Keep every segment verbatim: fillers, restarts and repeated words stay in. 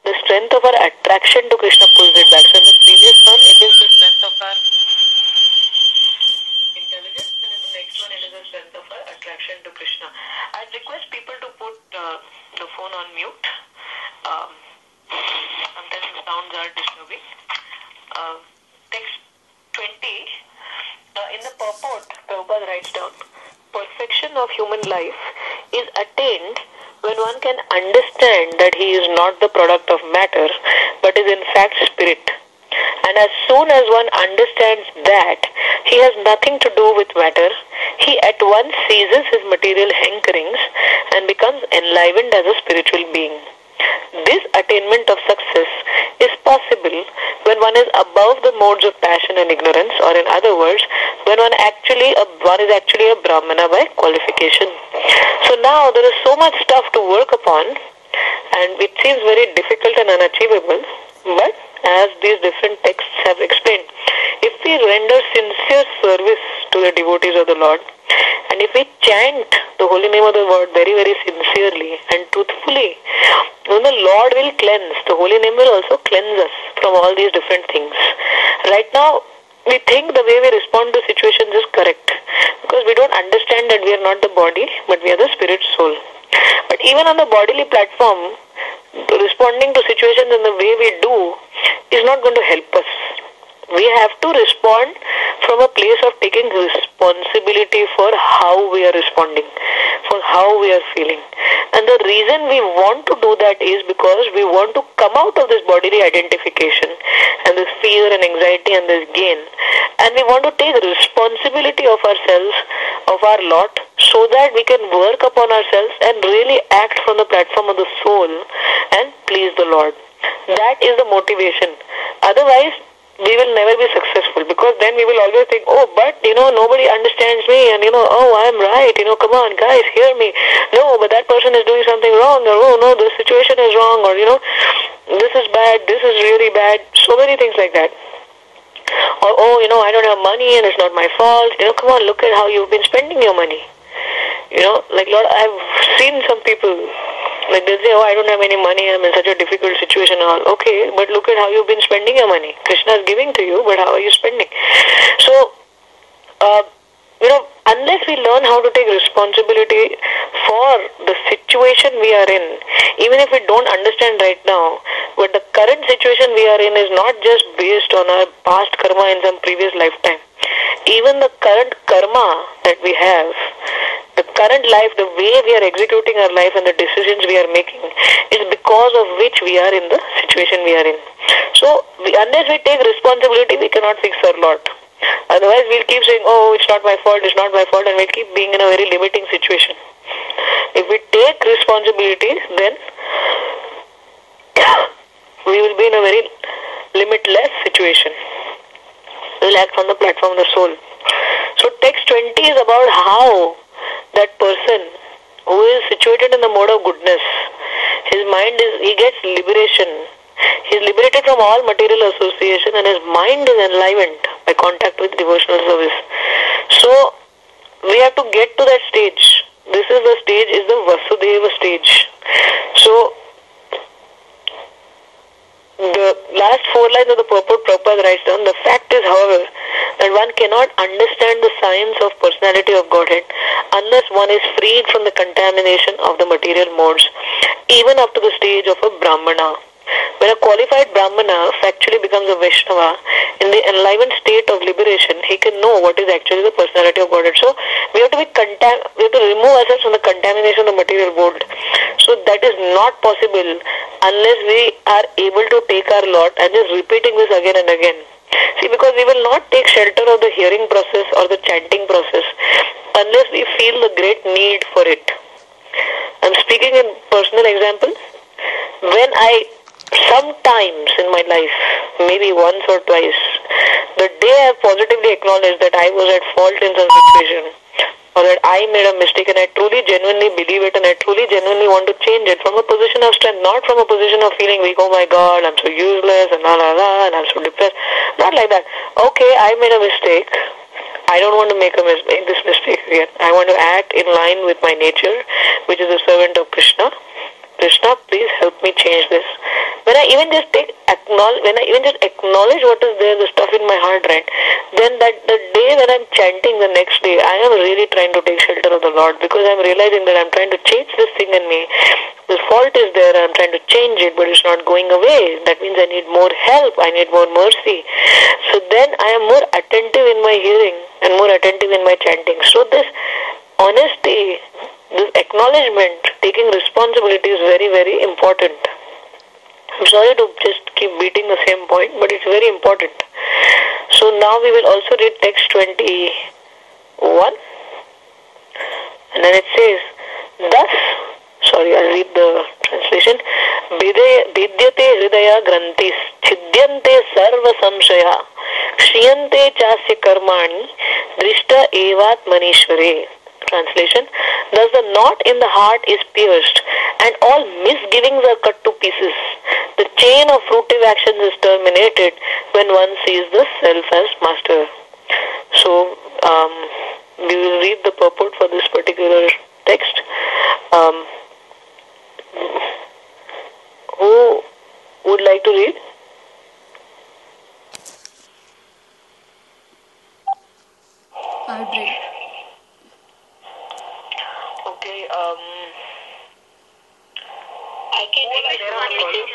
the strength of our attraction to Krishna pulls it back. So in the previous one, it is the strength of our intelligence, and in the next one, it is the strength of our attraction to Krishna. I request people to put uh, the phone on mute. Um, sometimes the sounds are disturbing. Uh, text twenty, uh, in the purport, Prabhupada writes down, perfection of human life is attained when one can understand that he is not the product of matter, but is in fact spirit. And as soon as one understands that he has nothing to do with matter, he at once ceases his material hankerings and becomes enlivened as a spiritual being. This attainment of success is possible when one is above the modes of passion and ignorance, or in other words, when one actually a, one is actually a Brahmana by qualification. So now there is so much stuff to work upon, and it seems very difficult and unachievable, but as these different texts have explained, if we render sincere service to the devotees of the Lord, and if we chant the holy name of the Lord very, very sincerely and truthfully, then the Lord will cleanse. The holy name will also cleanse us from all these different things. Right now, we think the way we respond to situations is correct, because we don't understand that we are not the body, but we are the spirit soul. But even on the bodily platform, responding to situations in the way we do is not going to help us. We have to respond from a place of taking responsibility for how we are responding, for how we are feeling. And the reason we want to do that is because we want to come out of this bodily identification and this fear and anxiety and this gain. And we want to take responsibility of ourselves, of our lot, so that we can work upon ourselves and really act from the platform of the soul and please the Lord. That is the motivation. Otherwise, we will never be successful, because then we will always think, oh, but, you know, nobody understands me, and, you know, oh, I'm right, you know, come on, guys, hear me. No, but that person is doing something wrong, or, oh, no, the situation is wrong, or, you know, this is bad, this is really bad, so many things like that. Or, oh, you know, I don't have money, and it's not my fault. You know, come on, look at how you've been spending your money. You know, like, Lord, I've seen some people, like they say, oh, I don't have any money, I'm in such a difficult situation and all. Okay, but look at how you've been spending your money. Krishna is giving to you, but how are you spending? So, uh, you know, unless we learn how to take responsibility for the situation we are in, even if we don't understand right now, but the current situation we are in is not just based on our past karma in some previous lifetime. Even the current karma that we have, the current life, the way we are executing our life and the decisions we are making is because of which we are in the situation we are in. So, we, unless we take responsibility, we cannot fix our lot. Otherwise, we'll keep saying, oh, it's not my fault, it's not my fault, and we'll keep being in a very limiting situation. If we take responsibility, then we will be in a very limitless situation. We'll act on the platform of the soul. So, text twenty is about how that person who is situated in the mode of goodness, his mind is, he gets liberation. He is liberated from all material association, and his mind is enlivened by contact with devotional service. So, we have to get to that stage. This is the stage, is the Vasudeva stage. So, the last four lines of the purport Prabhupada writes down, the fact is, however, that one cannot understand the science of personality of Godhead unless one is freed from the contamination of the material modes, even up to the stage of a Brahmana. When a qualified Brahmana factually becomes a Vaishnava, in the enlivened state of liberation, he can know what is actually the personality of Godhead. So, we have to be contam- we have to remove ourselves from the contamination of the material world. So, that is not possible unless we are able to take our lot and just repeating this again and again. See, because we will not take shelter of the hearing process or the chanting process unless we feel the great need for it. I'm speaking in personal example. When I sometimes in my life, maybe once or twice, the day I positively acknowledged that I was at fault in some situation, or that I made a mistake, and I truly genuinely believe it, and I truly genuinely want to change it from a position of strength, not from a position of feeling weak, oh my God, I'm so useless, and la la la, and I'm so depressed. Not like that. Okay, I made a mistake. I don't want to make a mis- make this mistake again. I want to act in line with my nature, which is a servant of Krishna. Krishna, please help me change this. When I even just take acknowledge, when I even just acknowledge what is there, the stuff in my heart, right? Then that the day when I'm chanting the next day, I am really trying to take shelter of the Lord, because I'm realizing that I'm trying to change this thing in me. The fault is there, I'm trying to change it, but it's not going away. That means I need more help, I need more mercy. So then I am more attentive in my hearing and more attentive in my chanting. So this honesty, this acknowledgement, taking responsibility is very, very important. I'm sorry to just keep beating the same point, but it's very important. So now we will also read text twenty-one. And then it says, thus, sorry, I'll read the translation. Vidyate hridaya grantis, chidyante sarva samshaya, shriyante chasya karmani, drishta evat manishvare. Translation: thus the knot in the heart is pierced, and all misgivings are cut to pieces. The chain of fruitive actions is terminated when one sees the self as master. So, um, we will read the purport for this particular text. Um, who would like to read? I'll read. Okay, um, I can read it.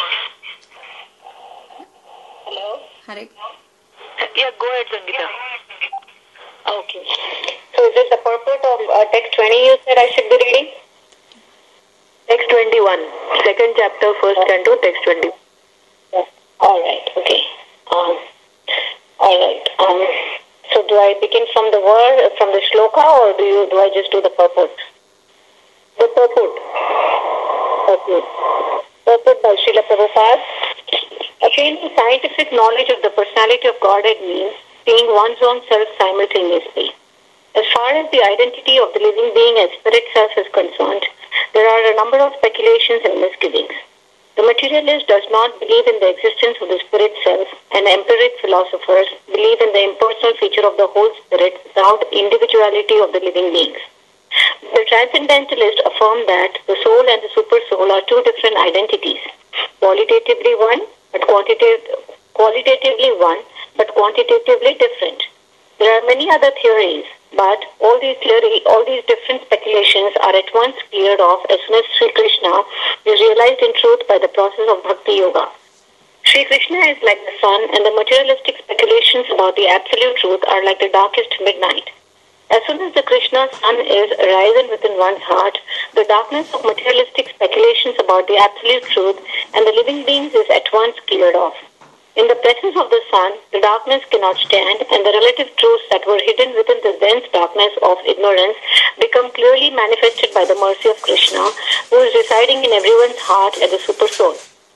Hello? Hare. Yeah, go ahead, Sangeeta. Okay. So is this the purport of uh, text twenty you said I should be reading? Text twenty-one, second chapter, first canto, text twenty. Yeah. All right, okay. Um, all right. Um, so do I begin from the word, from the shloka, or do you do I just do the purport? The purport. Okay. Purport by Srila Prabhupada. Attaining scientific knowledge of the personality of Godhead means seeing one's own self simultaneously. As far as the identity of the living being as spirit self is concerned, there are a number of speculations and misgivings. The materialist does not believe in the existence of the spirit self, and empiric philosophers believe in the impersonal feature of the whole spirit without individuality of the living beings. The transcendentalists affirm that the soul and the supersoul are two different identities, qualitatively one, but quantitative, qualitatively one, but quantitatively different. There are many other theories, but all these theory, all these different speculations are at once cleared off as soon as Sri Krishna is realized in truth by the process of Bhakti Yoga. Sri Krishna is like the sun, and the materialistic speculations about the absolute truth are like the darkest midnight. As soon as the Krishna sun is arisen within one's heart, the darkness of materialistic speculations about the absolute truth and the living beings is at once cleared off. In the presence of the sun, the darkness cannot stand, and the relative truths that were hidden within the dense darkness of ignorance become clearly manifested by the mercy of Krishna, who is residing in everyone's heart as a super soul.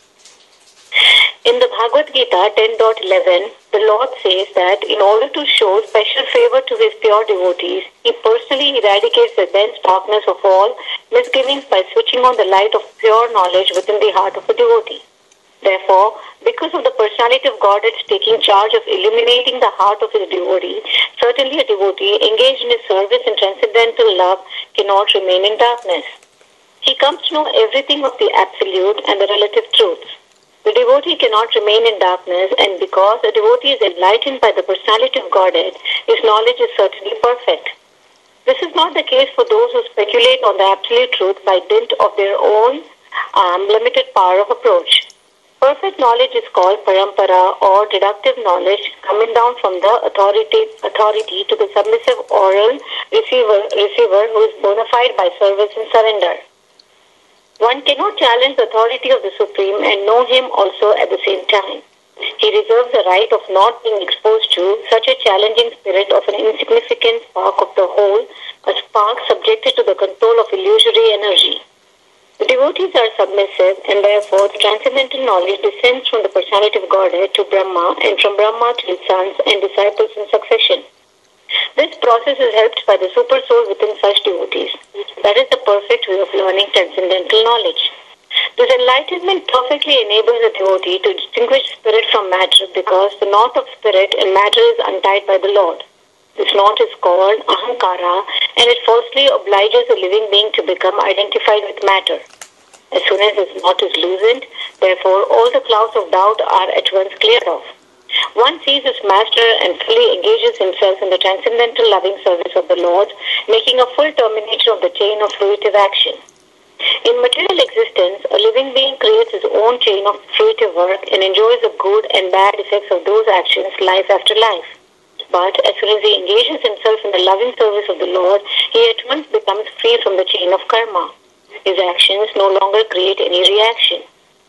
In the Bhagavad Gita ten point eleven, the Lord says that in order to show special favor to his pure devotees, he personally eradicates the dense darkness of all misgivings by switching on the light of pure knowledge within the heart of a devotee. Therefore, because of the personality of Godhead taking charge of illuminating the heart of his devotee, certainly a devotee engaged in his service and transcendental love cannot remain in darkness. He comes to know everything of the absolute and the relative truths. The devotee cannot remain in darkness, and because the devotee is enlightened by the personality of Godhead, his knowledge is certainly perfect. This is not the case for those who speculate on the absolute truth by dint of their own um, limited power of approach. Perfect knowledge is called parampara, or deductive knowledge, coming down from the authority authority to the submissive oral receiver, receiver who is bona fide by service and surrender. One cannot challenge the authority of the Supreme and know him also at the same time. He reserves the right of not being exposed to such a challenging spirit of an insignificant spark of the whole, a spark subjected to the control of illusory energy. The devotees are submissive, and therefore the transcendental knowledge descends from the personality of Godhead to Brahma, and from Brahma to his sons and disciples in succession. This process is helped by the super soul within such devotees. That is the perfect way of learning transcendental knowledge. This enlightenment perfectly enables the devotee to distinguish spirit from matter, because the knot of spirit and matter is untied by the Lord. This knot is called ahankara, and it falsely obliges a living being to become identified with matter. As soon as his knot is loosened, therefore, all the clouds of doubt are at once cleared off. One sees his master and fully engages himself in the transcendental loving service of the Lord, making a full termination of the chain of fruitive action. In material existence, a living being creates his own chain of fruitive work and enjoys the good and bad effects of those actions life after life. But as soon as he engages himself in the loving service of the Lord, he at once becomes free from the chain of karma. His actions no longer create any reaction.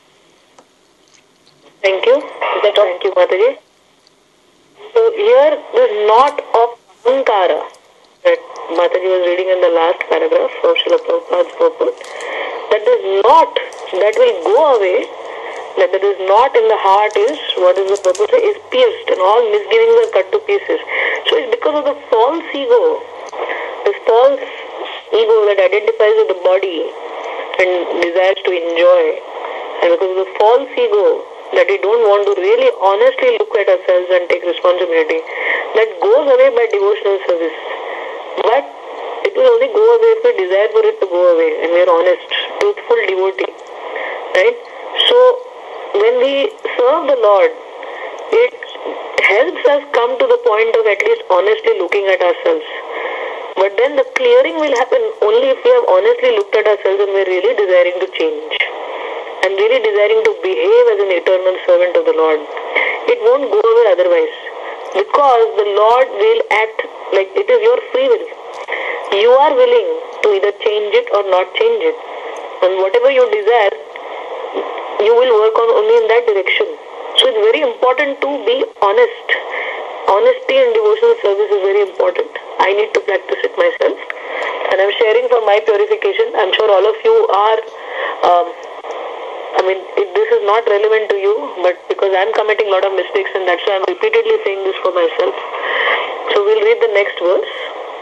Thank you. Is that all? Thank you, Mataji. So here, this knot of ahankara that Mataji was reading in the last paragraph of Srila Prabhupada's purport, that this knot that will go away, that there is knot in the heart is, what is the purpose, is pierced and all misgivings are cut to pieces. So it's because of the false ego, the false ego that identifies with the body and desires to enjoy, and because of the false ego that we don't want to really honestly look at ourselves and take responsibility, that goes away by devotional service. But it will only go away if we desire for it to go away and we are honest, truthful devotee. Right? So when we serve the Lord, it helps us come to the point of at least honestly looking at ourselves. But then the clearing will happen only if we have honestly looked at ourselves and we are really desiring to change and really desiring to behave as an eternal servant of the Lord. It won't go away otherwise, because the Lord will act like it is your free will. You are willing to either change it or not change it, and whatever you desire, you will work on only in that direction. So it's very important to be honest. Honesty in devotional service is very important. I need to practice it myself, and I'm sharing for my purification. I'm sure all of you are um, I mean, it, this is not relevant to you, but because I'm committing a lot of mistakes, and that's why I'm repeatedly saying this for myself. So we'll read the next verse.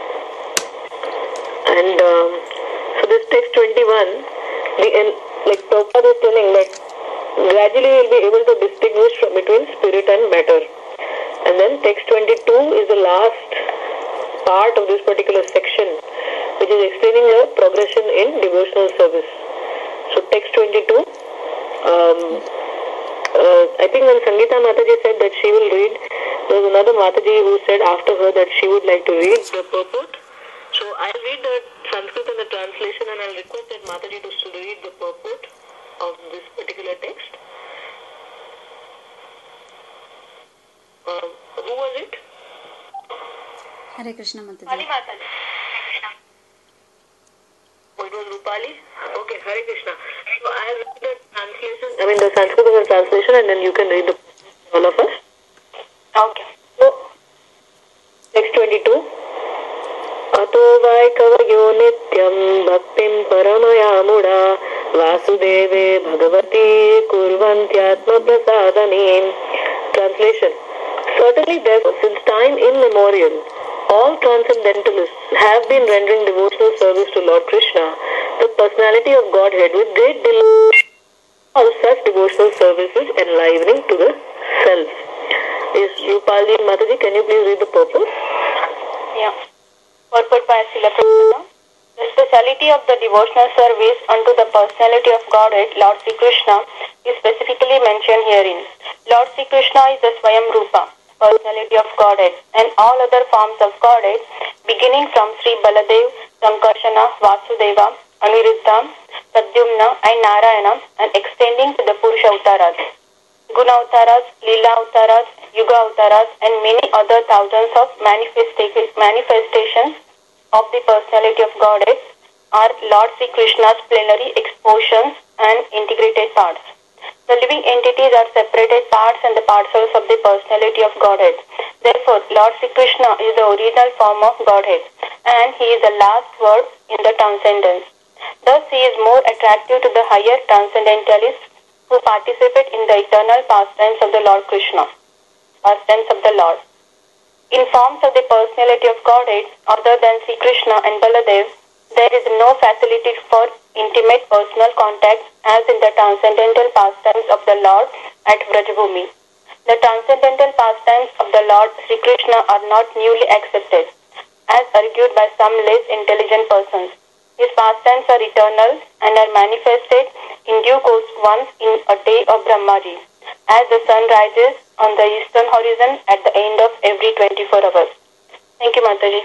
And um, so this text twenty-one, the like Prabhupada is telling that gradually you'll be able to distinguish from between spirit and matter. And then text twenty-two is the last part of this particular section, which is explaining the progression in devotional service. So text twenty-two. Um, uh, I think when Sangeeta Mataji said that she will read, there was another Mataji who said after her that she would like to read the purport. So I'll read the Sanskrit and the translation, and I'll request that Mataji to read the purport of this particular text. Um, who was it? Hare Krishna Mataji. Rupali Mataji. Oh, it was Rupali? Okay, Hare Krishna. So I'll read the translation, I mean the Sanskrit and the translation, and then you can read the all of us. Okay. So, text twenty-two. Ato vai kavayo nityam bhaktim paramaya muda vasudeve bhagavati kurvantyatma prasadanim. Translation. Certainly, therefore, since time immemorial, all transcendentalists have been rendering devotional service to Lord Krishna, the personality of Godhead, with great delight. All such devotional services enlivening to the self. Is Rupali and Mataji, can you please read the purport? Yeah. Purport by Srila Prabhupada. The speciality of the devotional service unto the personality of Godhead, Lord Sri Krishna, is specifically mentioned herein. Lord Sri Krishna is the Swayam Rupa, personality of Godhead, and all other forms of Godhead, beginning from Sri Baladev, Sankarshana, Vasudeva, Aniruddha, Pradyumna, and Narayana, and extending to the Purusha Avtaras, Guna Avtaras, Leela Avtaras, Yuga Avtaras, and many other thousands of manifesta- manifestations of the personality of Godhead are Lord Sri Krishna's plenary expositions and integrated parts. The living entities are separated parts and the parcels of the personality of Godhead. Therefore, Lord Sri Krishna is the original form of Godhead, and he is the last word in the transcendence. Thus, he is more attractive to the higher transcendentalists who participate in the eternal pastimes of the Lord Krishna, pastimes of the Lord. In forms of the personality of Godhead, other than Sri Krishna and Baladev, there is no facility for intimate personal contact as in the transcendental pastimes of the Lord at Vrajabhumi. The transcendental pastimes of the Lord Sri Krishna are not newly accepted, as argued by some less intelligent persons. His pastimes are eternal and are manifested in due course once in a day of Brahmaji, as the sun rises on the eastern horizon at the end of every twenty-four hours. Thank you, Mataji.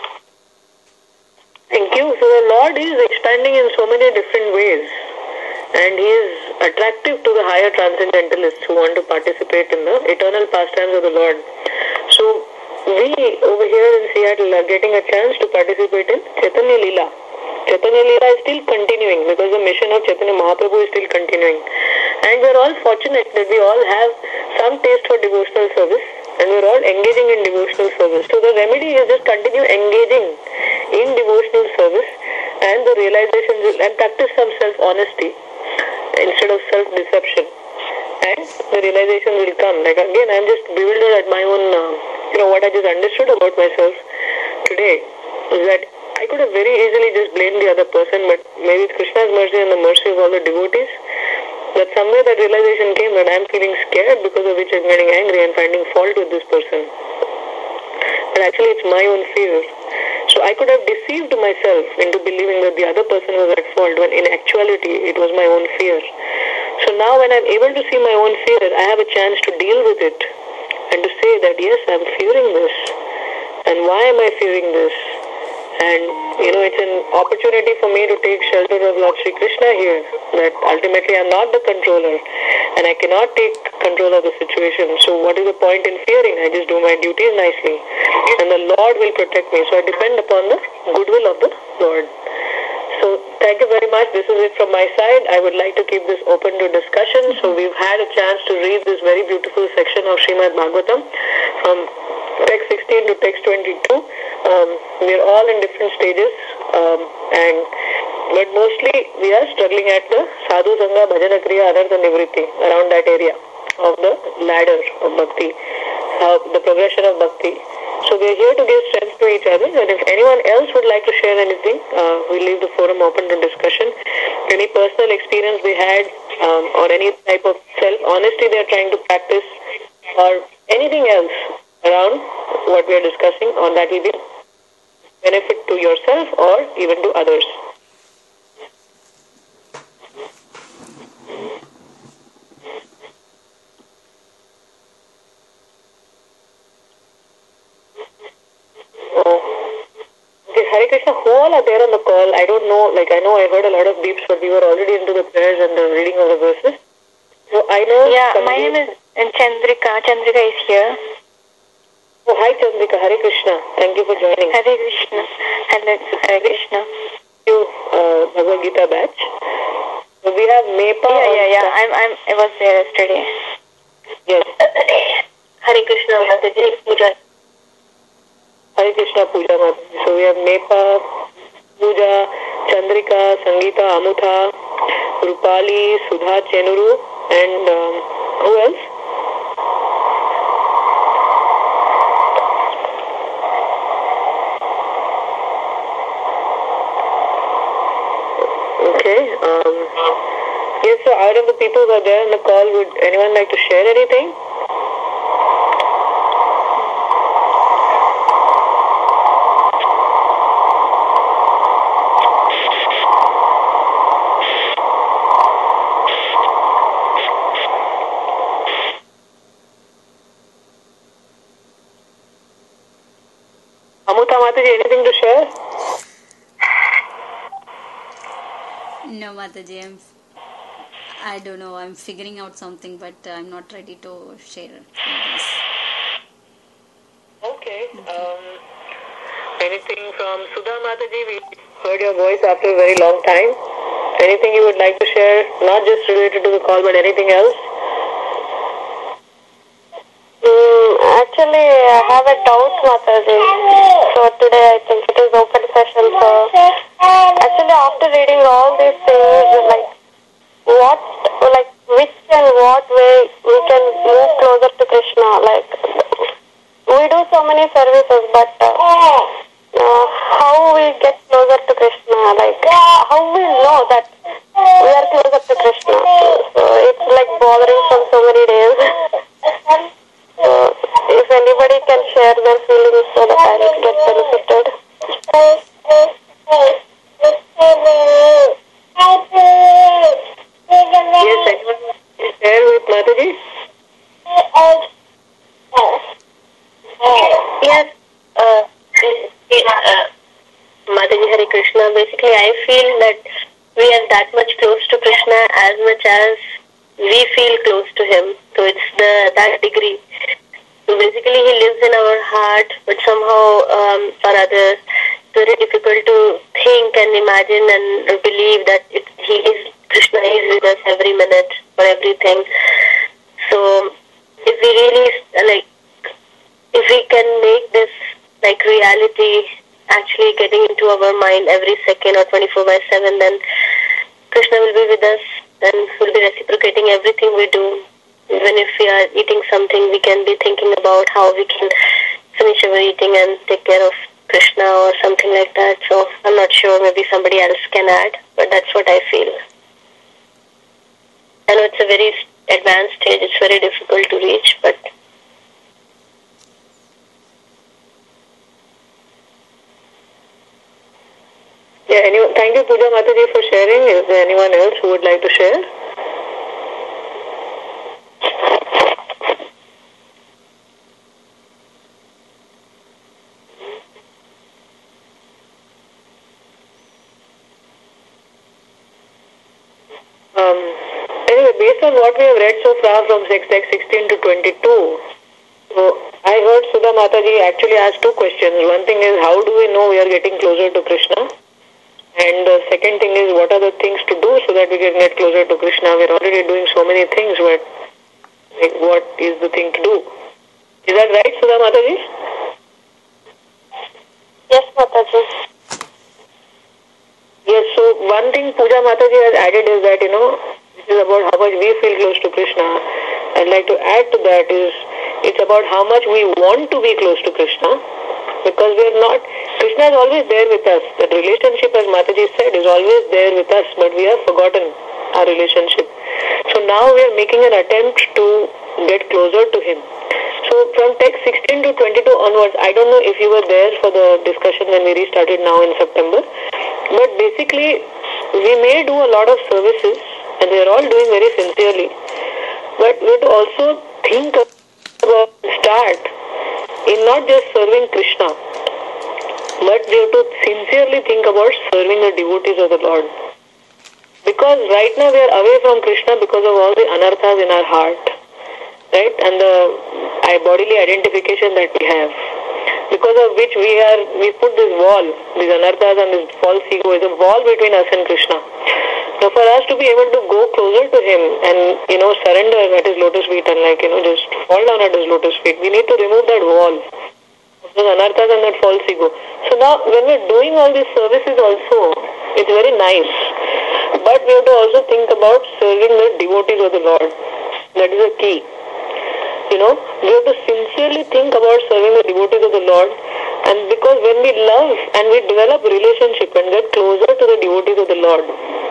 Thank you. So the Lord is expanding in so many different ways, and He is attractive to the higher transcendentalists who want to participate in the eternal pastimes of the Lord. So we over here in Seattle are getting a chance to participate in Chaitanya Leela. Chaitanya Leela is still continuing because the mission of Chaitanya Mahaprabhu is still continuing. And we are all fortunate that we all have some taste for devotional service and we are all engaging in devotional service. So the remedy is just continue engaging in devotional service and the realization will, and practice some self-honesty instead of self-deception. And the realization will come. Like again, I am just bewildered at my own, uh, you know, what I just understood about myself today is that I could have very easily just blamed the other person, but maybe it's Krishna's mercy and the mercy of all the devotees that somewhere that realization came that I'm feeling scared, because of which I'm getting angry and finding fault with this person. But actually it's my own fear. So I could have deceived myself into believing that the other person was at fault when in actuality it was my own fear. So now when I'm able to see my own fear, I have a chance to deal with it and to say that yes, I'm fearing this. And why am I fearing this? And, you know, it's an opportunity for me to take shelter of Lord Sri Krishna here, that ultimately I'm not the controller and I cannot take control of the situation. So what is the point in fearing? I just do my duties nicely and the Lord will protect me. So I depend upon the goodwill of the Lord. So thank you very much. This is it from my side. I would like to keep this open to discussion. So we've had a chance to read this very beautiful section of Srimad Bhagavatam from text sixteen to text twenty-two. Um, we are all in different stages, um, and but mostly we are struggling at the Sadhu Sangha Bhajana Kriya Anartha Nivritti, around that area of the ladder of bhakti, uh, the progression of bhakti. So we are here to give strength to each other, and if anyone else would like to share anything, uh, we leave the forum open to discussion. Any personal experience they had, um, or any type of self-honesty they are trying to practice, or anything else around what we are discussing, or that will be benefit to yourself or even to others. Hare Krishna, who all are there on the call? I don't know, like I know I heard a lot of beeps, but we were already into the prayers and the reading of the verses. So I know... Yeah, my name is Chandrika. Chandrika is here. Oh, hi Chandrika, Hare Krishna. Thank you for joining. Hare Krishna. Hare, Hare Krishna. Thank you, uh, Bhagavad Gita batch. So we have Mepa. Yeah, yeah, yeah. I'm, I'm, I was there yesterday. Yes. Hare Krishna, Mataji, Puja. Hare Krishna Puja Mataji. So we have Mepa, Puja, Chandrika, Sangeeta, Amutha, Rupali, Sudha, Chenuru, and um, who else? Okay. Um, yes, so out of the people who are there on the call, would anyone like to share anything? Amutha Mataji, anything to share? No, Mataji, I'm, I don't know. I'm figuring out something, but I'm not ready to share this. Okay. Um, anything from Sudha Mataji? We heard your voice after a very long time. Anything you would like to share, not just related to the call, but anything else? Mm, actually, I have a doubt, Mataji. So today I think it is open session. So actually, after reading all these things, like what, like which and what way we can move closer to Krishna? Like we do so many services, but uh, uh, how we get closer to Krishna? Like how we know that we are closer to Krishna? So it's like bothering from so many days. So if anybody can share their feelings so that I will get benefited. Mataji? Yes, uh, uh, Mataji Hare Krishna, basically I feel that we are that much close to Krishna as much as we feel close to him. So it's the that degree. So basically he lives in our heart, but somehow um, for others it's very difficult to think and imagine and believe that it, he is, Krishna is with us every minute for everything. So if we really, like, if we can make this like reality actually getting into our mind every second or twenty-four by seven, then Krishna will be with us and will be reciprocating everything we do. Even if we are eating something, we can be thinking about how we can finish our eating and take care of Krishna or something like that. So I'm not sure, maybe somebody else can add, but that's what I feel. I know it's a very advanced stage, it's very difficult to reach, but yeah, anyone, thank you Pooja Mataji for sharing. Is there anyone else who would like to share? Um, anyway, based on what we have read so far from text sixteen to twenty-two, so I heard Sudha Mataji actually ask two questions. One thing is, how do we know we are getting closer to Krishna? And the second thing is, what are the things to do so that we can get closer to Krishna? We're already doing so many things, but like, what is the thing to do? Is that right, Sudha Mataji? yes, Mataji. Yes, so one thing Pooja Mataji has added is that, you know, this is about how much we feel close to Krishna. I'd like to add to that is, it's about how much we want to be close to Krishna. Because we are not, Krishna is always there with us. That relationship, as Mataji said, is always there with us, but we have forgotten our relationship. So now we are making an attempt to get closer to him. So from text sixteen to twenty-two onwards, I don't know if you were there for the discussion when we restarted now in September, but basically we may do a lot of services and we are all doing very sincerely, but we have to also think about, start in not just serving Krishna, but we have to sincerely think about serving the devotees of the Lord. Because right now we are away from Krishna because of all the anarthas in our heart, right? And the uh, bodily identification that we have. Because of which we are, we put this wall, these anarthas and this false ego is a wall between us and Krishna. Now for us to be able to go closer to him and, you know, surrender at his lotus feet and like, you know, just fall down at his lotus feet, we need to remove that wall of those anarthas and that false ego. So now when we're doing all these services also, it's very nice. But we have to also think about serving the devotees of the Lord. That is a key. You know, we have to sincerely think about serving the devotees of the Lord, and because when we love and we develop relationship and get closer to the devotees of the Lord,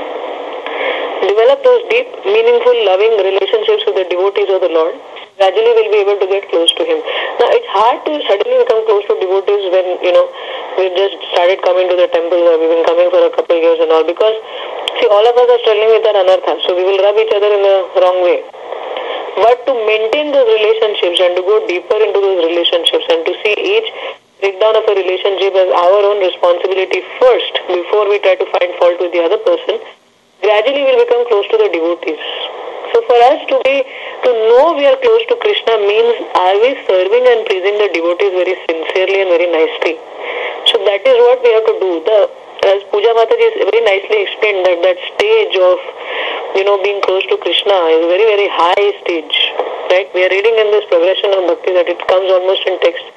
develop those deep, meaningful, loving relationships with the devotees of the Lord, gradually we'll be able to get close to him. Now, it's hard to suddenly become close to devotees when, you know, we've just started coming to the temple or we've been coming for a couple of years and all, because, see, all of us are struggling with our anartha, so we will rub each other in the wrong way. But to maintain those relationships and to go deeper into those relationships and to see each breakdown of a relationship as our own responsibility first before we try to find fault with the other person, gradually we'll become close to the devotees. So for us to be, to know we are close to Krishna means, are we serving and praising the devotees very sincerely and very nicely? So that is what we have to do. The, as Pooja Mataji very nicely explained, that that stage of, you know, being close to Krishna is a very, very high stage. Right? We are reading in this progression of bhakti that it comes almost in text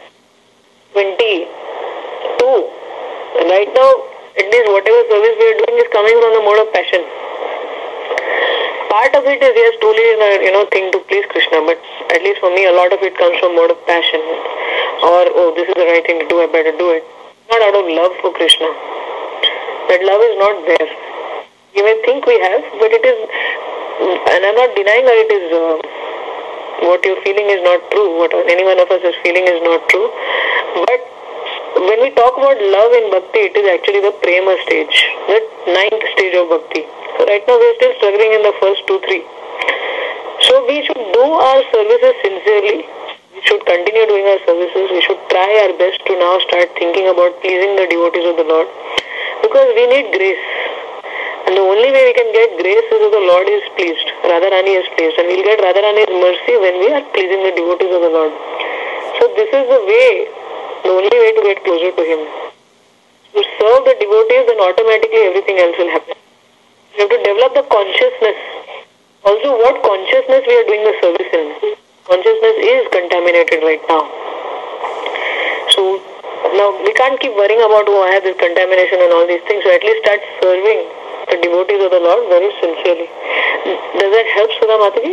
twenty-two. And right now, at least whatever service we are doing is coming from the mode of passion. Part of it is, yes, truly a, you know, thing to please Krishna, but at least for me, a lot of it comes from mode of passion. Or, oh, this is the right thing to do, I better do it. Not out of love for Krishna. That love is not there. You may think we have, but it is, and I'm not denying that it is, uh, what you're feeling is not true, what any one of us is feeling is not true. But when we talk about love in bhakti, it is actually the prema stage, the ninth stage of bhakti. So right now we are still struggling in the first two, three. So So we should do our services sincerely. We should continue doing our services. We should try our best to now start thinking about pleasing the devotees of the Lord, because we need grace. And the only way we can get grace is if the Lord is pleased, Radharani is pleased. And we'll get Radharani's mercy when we are pleasing the devotees of the Lord. So this is the way, the only way to get closer to Him. To serve the devotees, then automatically everything else will happen. We have to develop the consciousness. Also, what consciousness we are doing the service in. Consciousness is contaminated right now. So now we can't keep worrying about, oh, I have this contamination and all these things. So at least start serving the devotees of the Lord very sincerely. Does that help, Sudha Mataji?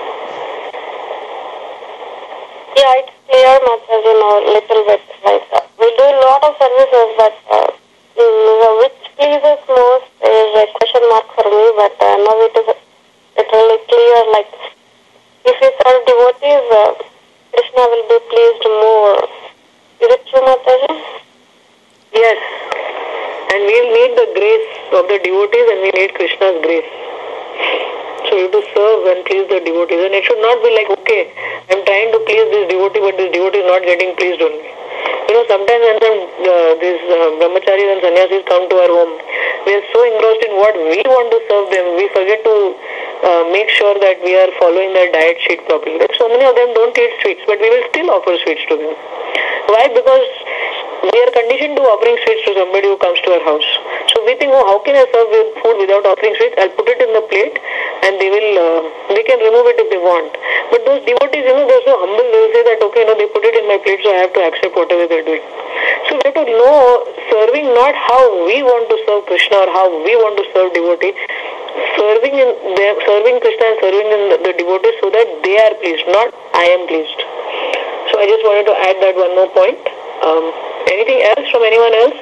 Yeah, it's clear, Mataji, now a little bit. Like uh, we do a lot of services, but uh, mm, which pleases most is a question mark for me. But uh, now it is it's really clear. Like if we serve devotees, uh, Krishna will be pleased more. Is it true, Mataji? Yes. And we'll need the grace of the devotees, and we need Krishna's grace. So you have to serve and please the devotees. And it should not be like, okay, I'm trying to please this devotee, but this devotee is not getting pleased only. You know, sometimes when some, uh, these uh, brahmacharis and sannyasis come to our home, we are so engrossed in what we want to serve them, we forget to uh, make sure that we are following their diet sheet properly. Like so many of them don't eat sweets, but we will still offer sweets to them. Why? Because we are conditioned to offering sweets to somebody who comes to our house. So we think, oh, how can I serve food without offering sweets? I'll put it in the plate and they will, uh, they can remove it if they want. But those devotees, you know, they're so humble, they will say that, okay, you know, they put it in my plate, so I have to accept whatever they're doing. So we have to know, serving not how we want to serve Krishna or how we want to serve devotee, serving in them, serving Krishna and serving in the, the devotees so that they are pleased, not I am pleased. So I just wanted to add that one more point. Um, anything else from anyone else?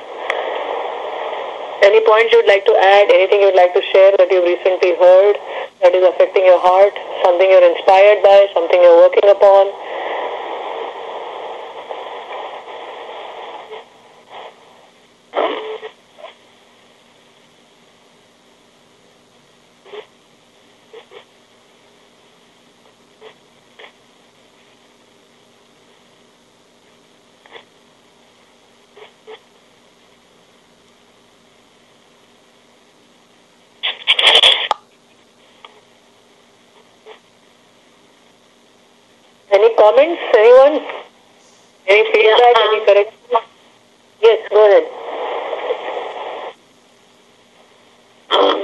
Any points you'd like to add? Anything you'd like to share that you've recently heard that is affecting your heart? Something you're inspired by? Something you're working upon? Any comments? Anyone? Any feedback? Yeah, um, any correction? Yes, go ahead. Um,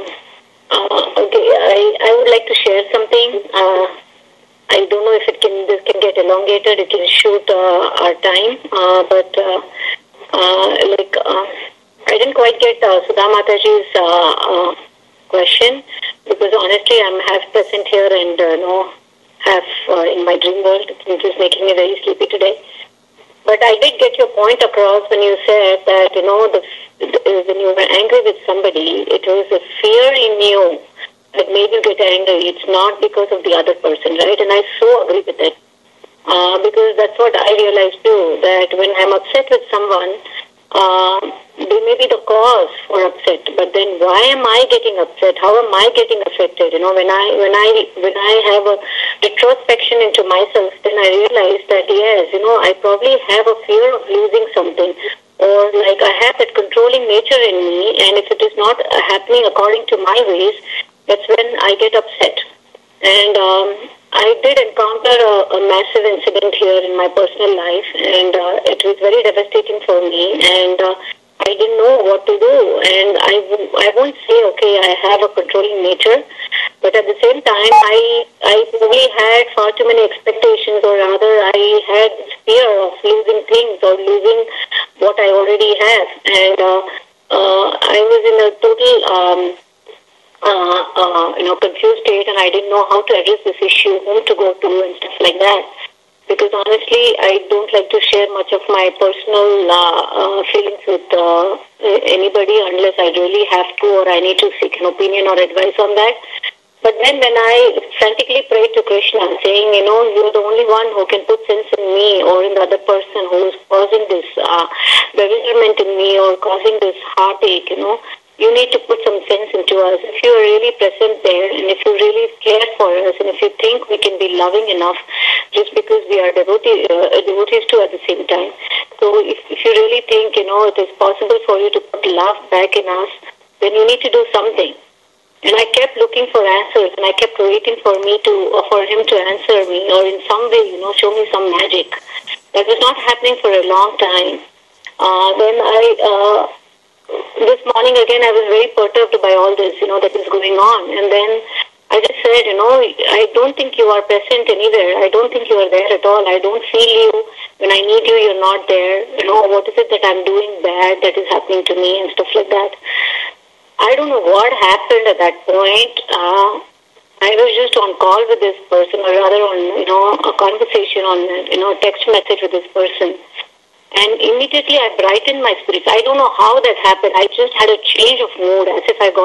uh, okay, I, I would like to share something. Uh, I don't know if it can this can get elongated. It can shoot uh, our time, uh, but uh, uh, like uh, I didn't quite get uh, Sudha Mataji's uh, uh, question, because honestly, I'm half present here and uh, no. Have uh, in my dream world, which is making me very sleepy today. But I did get your point across when you said that, you know, the, the, when you were angry with somebody, it was a fear in you that made you get angry. It's not because of the other person, right? And I so agree with it. Uh, because that's what I realized too, that when I'm upset with someone, uh, they may be the cause for upset, but then why am I getting upset? How am I getting affected? You know, when I when I when I have a retrospection into myself, then I realize that yes, you know, I probably have a fear of losing something, or like I have that controlling nature in me, and if it is not happening according to my ways, that's when I get upset. And um, I did encounter a, a massive incident here in my personal life, and uh, it was very devastating for me, and uh, I didn't know what to do. And I, I won't say, okay, I have a controlling nature, but at the same time, I, I probably had far too many expectations, or rather, I had this fear of losing things or losing what I already have. And uh, uh, I was in a total... Um, Uh, uh, you know, confused state, and I didn't know how to address this issue, whom to go to, and stuff like that. Because honestly, I don't like to share much of my personal uh, uh, feelings with uh, anybody unless I really have to, or I need to seek an opinion or advice on that. But then when I frantically prayed to Krishna, saying, you know, you're the only one who can put sense in me or in the other person who is causing this uh, bewilderment in me or causing this heartache, you know, you need to put some sense into us. If you are really present there, and if you really care for us, and if you think we can be loving enough just because we are devotee, uh, devotees too at the same time. So if, if you really think, you know, it is possible for you to put love back in us, then you need to do something. And I kept looking for answers, and I kept waiting for me to, or for him to answer me, or in some way, you know, show me some magic. That was not happening for a long time. Uh, then I... Uh, This morning again, I was very perturbed by all this, you know, that is going on. And then I just said, you know, I don't think you are present anywhere. I don't think you are there at all. I don't feel you. When I need you, you're not there. You know, what is it that I'm doing bad that is happening to me and stuff like that. I don't know what happened at that point. Uh, I was just on call with this person, or rather on, you know, a conversation on, you know, text message with this person. And immediately I brightened my spirits. I don't know how that happened. I just had a change of mood, as if I got